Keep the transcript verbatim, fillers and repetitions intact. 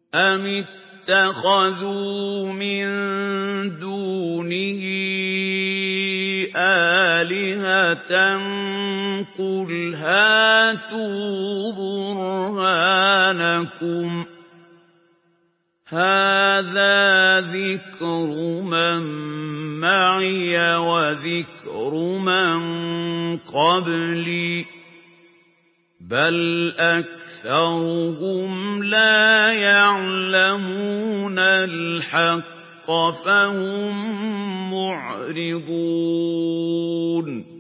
أَمِ اتَّخَذُوا مِن دُونِهِ آلِهَةً ۖ قُلْ هَاتُوا بُرْهَانَكُمْ ۖ هَٰذَا ذِكْرُ مَن مَّعِيَ وَذِكْرُ مَن قَبْلِي ۗ بَلْ أَكْثَرُهُمْ لَا يَعْلَمُونَ الْحَقَّ فَهُم مُّعْرِضُونَ